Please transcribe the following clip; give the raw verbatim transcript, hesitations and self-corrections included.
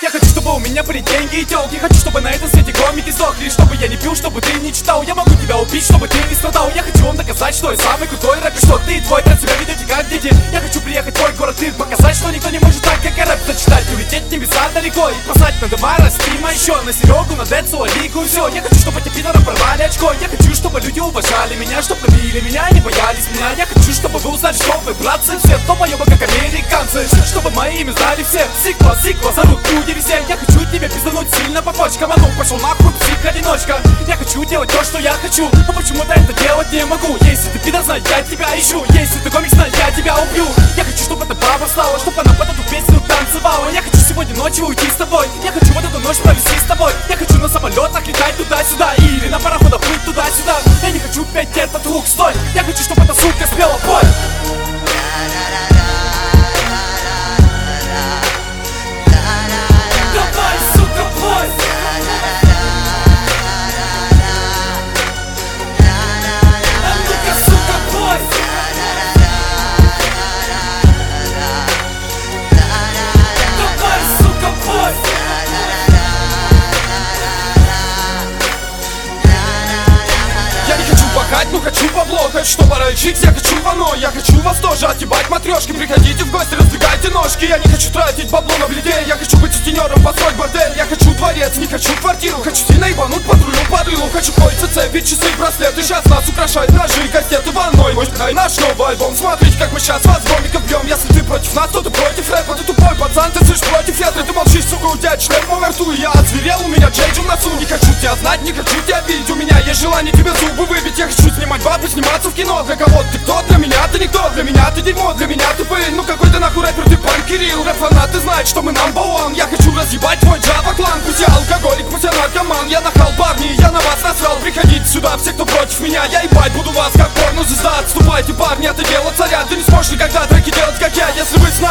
Я хочу, чтобы у меня были деньги и тёлки. Хочу, чтобы на этом свете комики сдохли. Чтобы я не пил, чтобы ты не читал. Я могу тебя убить, чтобы ты не страдал. Я хочу вам доказать, что я самый крутой рэпер. Что ты и твой трек себя ведете как дети. Я хочу приехать в твой город и показать, что никто не может так, как я рэп зачитать. Улететь в небеса далеко и послать на Демара, Стрима еще, на Серегу, на Децу, Алику, все. Я хочу, чтобы эти пидоры порвали очко. Я хочу, чтобы люди уважали меня, чтобы любили меня и не боялись меня. Я хочу, чтобы вы узнали, что вы, братцы, все долбоёбы, как американцы. Чтобы мои имя знали все. Сиква, сиква, зовут люди везде. Я хочу тебе пиздануть сильно по почкам. А ну, пошел нахуй, псих-одиночка. Я хочу делать то, что я хочу, но почему-то это делать не могу. Если ты пидор, знай, я тебя ищу. Если ты комик, знай, я тебя убью. Я хочу, чтобы эта баба встала, чтобы она под эту песню танцевала. Я хочу сегодня ночью уйти с тобой. Я хочу вот эту ночь провести с тобой. Я хочу на самолетах летать туда-сюда или на пароходах плыть туда-сюда. Я не хочу петь этот хук, стой. Я хочу, чтобы эта сука спела, пой. Давай, сука, пой. А ну-ка, сука, пой. Давай, сука, пой. Я не хочу пахать, но хочу бабло. Хочу, чтобы рычить, я хочу вано. Я хочу вас тоже отъебать матрешки. Приходите в гости, раздвигайте ножки. Я не хочу тратить бабло на бледей. Я хочу быть сутенером, построить бордель. Я хочу дворец, не хочу квартиру. Хочу сильно ебануть патрулю по дылу. Хочу кольца, цепи, часы, браслеты. Сейчас нас украшают ножи, кастеты ванной. Мой ай, наш новый альбом. Смотрите, как мы сейчас вас гомиков бьем. Если ты против нас, то ты против рэпа. Ты тупой пацан, ты слышишь против ветра. Ты молчишь, сука, у тебя член во рту. Я озверел, у меня джейджи в носу. Не хочу тебя знать, не хочу тебя видеть. У меня есть желание тебе зубы выбить. Я хочу снимать бабы, сниматься в кино. Для кого ты кто? Для меня ты никто. Для меня ты дерьмо, для меня ты пыль. Ну какой ты нахуй рэпер, ты панк Кирилл. Рэп-фанаты знают, что мы number one. Я хочу разъебать твой Java-клан. Пусть я алкоголик, пусть я наркоман. Я нахал, парни, я на вас насрал. Приходите сюда, все, кто против меня. Я ебать буду вас, как порно-звезда. Отступайте, парни, это дело царя. Ты не сможешь никогда треки делать, как я. Если вы